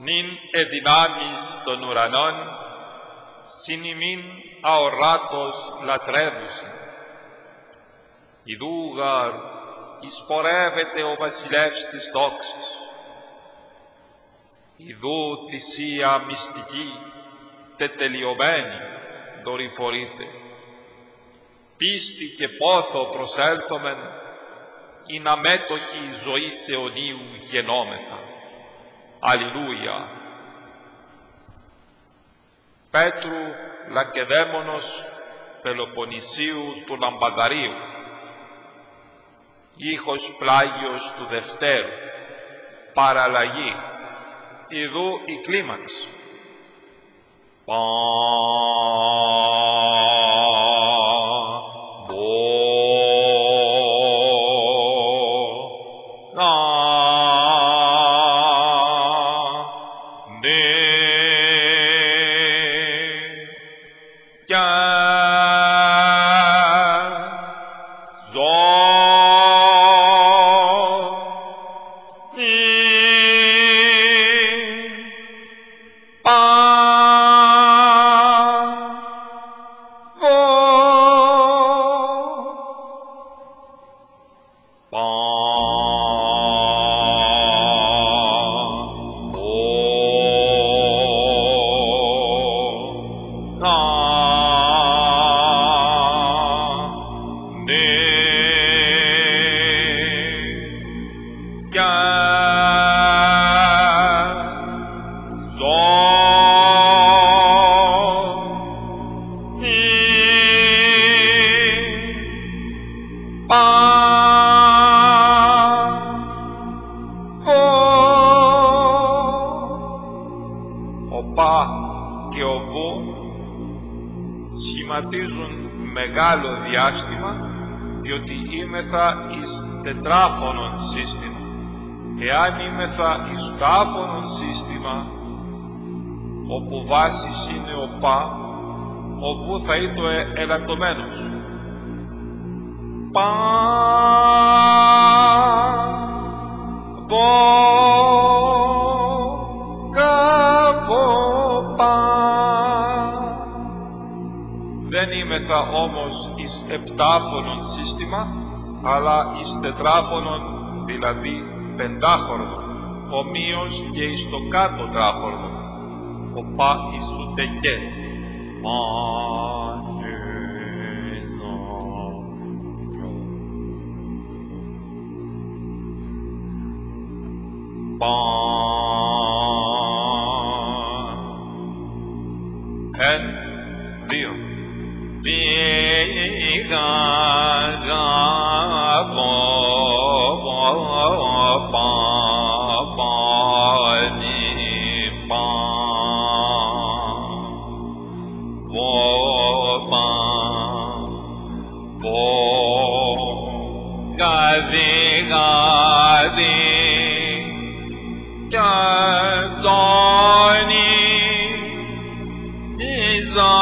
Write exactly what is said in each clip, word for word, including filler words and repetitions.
νυν εδυνάμεις των ουρανών, συν ημίν αοράτος λατρεύουσιν. Ιδού γαρ εισπορεύεται ο βασιλεύς της δόξης. Ιδού θυσία μυστική, τετελειωμένη, δορυφορείται. Πίστη και πόθο προσέλθομεν, ειν αμέτωχη ζωής αιωνίου γενόμεθα. Αλληλούια. Πέτρου Λακεδαίμονος Πελοποννησίου του Λαμπαδαρίου, ήχος πλάγιος του Δευτέρου, παραλλαγή, ιδού η κλίμαξ. Πα, βο, να, νε, κι, ζω, και ο Β σχηματίζουν μεγάλο διάστημα, διότι είμεθα εις τετράφωνον σύστημα. Εάν είμεθα εις τάφωνον σύστημα, όπου βάσης είναι ο Πα, ο Β θα είτο ε, ελαττωμένος. Πα, βο, δεν είμεθα όμως εις επτάφωνον σύστημα, αλλά εις τετράφωνον, δηλαδή πεντάχρονο, ομοίως και εις το κάτω τράχρονο, ο Πα Ιησούτε και. Πα, εν, δύο. Πήγα γάβω παπάνι πα βοπα βο γαδί γαδί κι ζώνη ιζά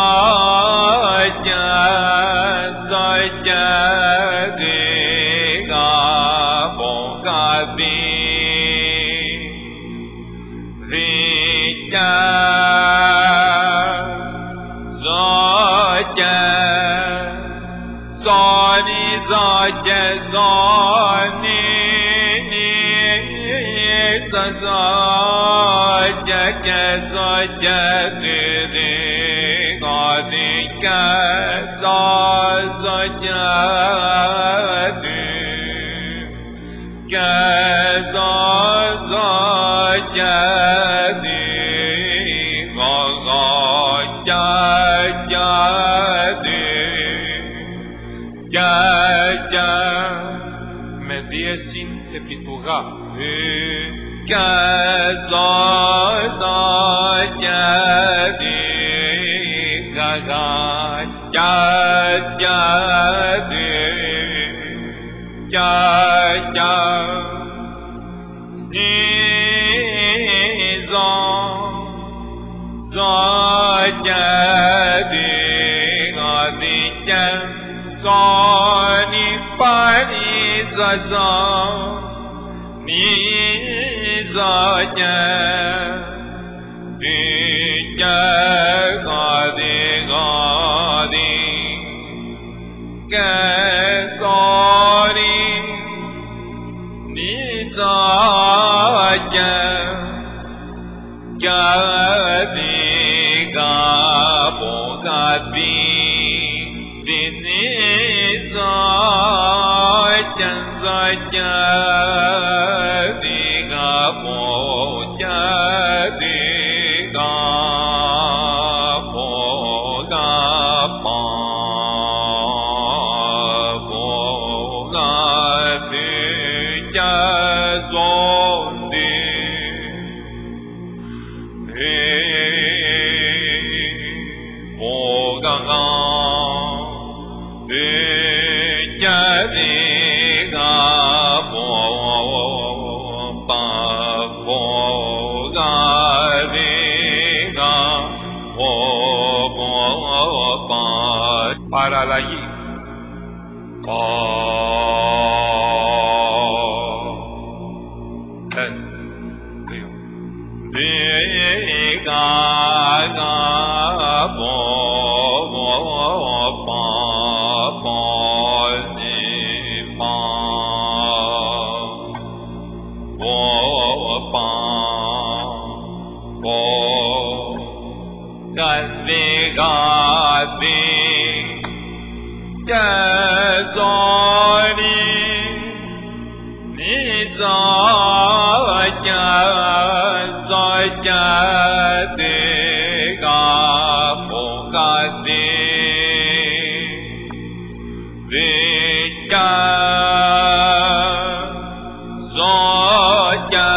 και ζώνη νίζα ζώκια και ζώκια διδικόδη και ζώζωκια και ζώζωκια διδικόδια και με δίεσιν επί του γα και ζώζω και δίγαγα και και δίγαγα νίζω ζω και δίγαγα και ζώνη πανίζαζω νίζω και di cha ga di ga di ca so di ni sa cha cha di ga bo ga di di ni sa cha sa cha di ga bo cha di ga bo ga pa bo ga di cha zo di bo ga ga di cha di ga bo pa bo ga di ga bo bo pa para αλλαγή pa εν δύο di ga ga bo bo pa pa ni pa bo pa bo ga di ga di cha zo ni ni za cha zo cha di ga bo ga di di cha zo cha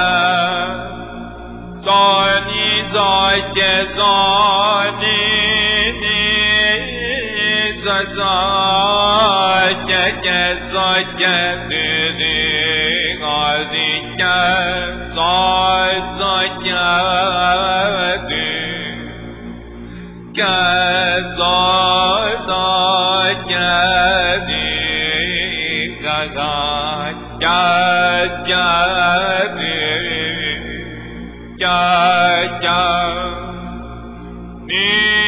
zo ni zo cha zo ni ni za za cha cha zo cha di di ga di cha zo zo cha di cha zo zo cha di ga ga cha cha di cha cha ni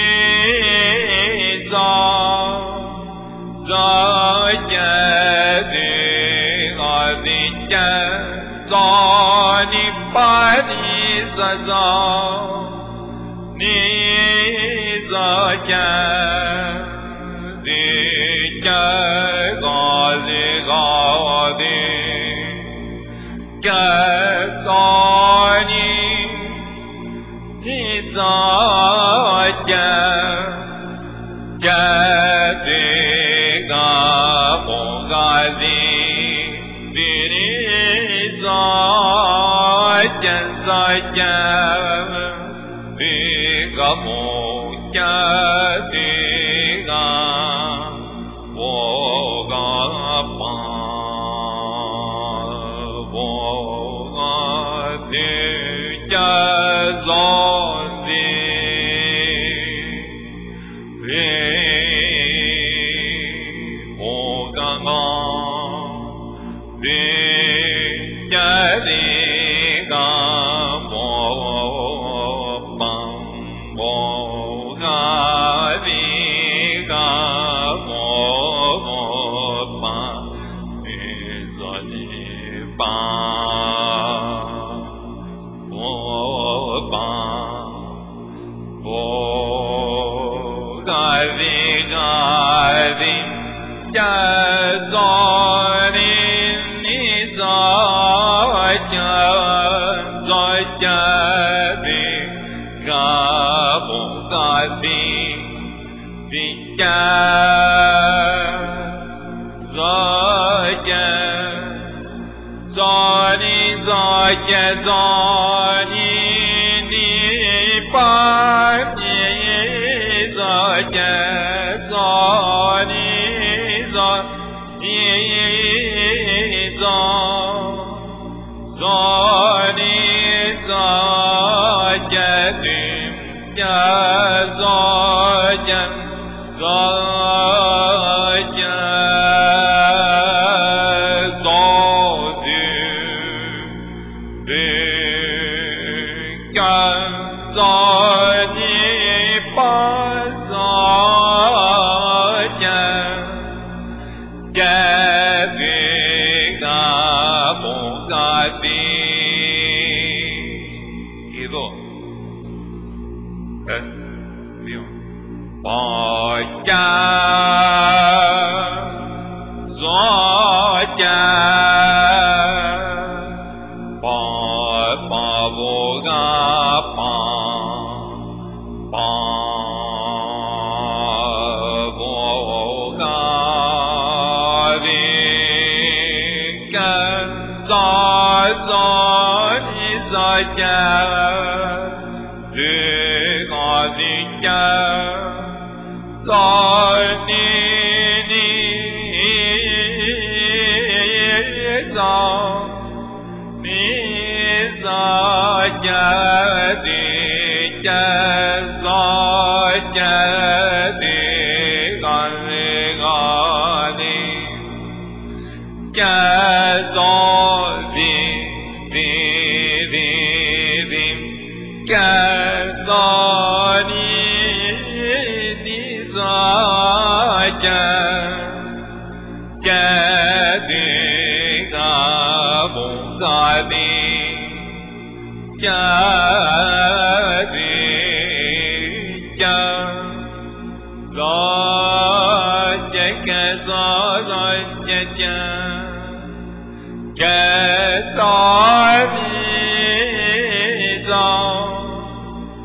za za cha di ga di cha za ni pa ni za za ni za cha di cha ga di ga di cha za ni ni za cha cha di ga bo ga di di ni za cha za cha di ga bo cha di ga bo ga pa bo ga di cha zo di bo ga ga di cha di ga bo pa bo ga di ga bo pa ni za ni pa bo pa bo ga di ga di cha zo ni ni za cha zo cha di ga bo ga di di cha zo cha zo ni zo cha zo ni ni pa ni zo cha zo ni zo ni zo zo ni zo cha di cha zo cha zo cha zo di di cha Kazani pasaya Kediga bongadi Εδώ Ε, δύο Ποκιά Ζοκιά Παπαβογά Παπαβογά Δίκα Ζαζόνι Ζοκιά Δίκα Δίκα Ζανίνι Ζα Νιζαγιάδι και ζαγιάδι γαλιγάδι και ζώδι δι δι δι και ζάνι νιζαγιά και διγα μπογκάδι Καδίκια Ζάκια και ζάκια και ζάκια